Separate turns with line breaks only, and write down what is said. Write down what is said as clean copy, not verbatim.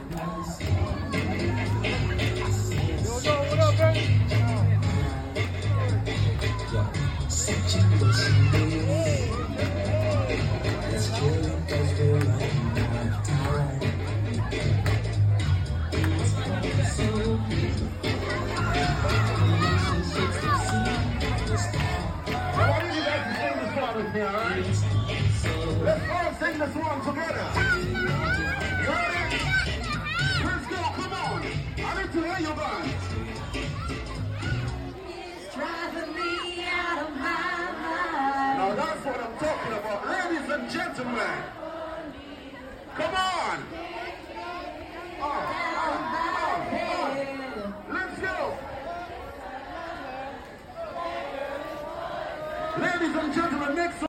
What up, man?
Let's all sing this one together. You ready? Let's go, come on. I need to hear you guys.
It's driving me out of my mind.
Now that's what I'm talking about. Ladies and gentlemen. Come on. Let's go. Ladies and gentlemen, next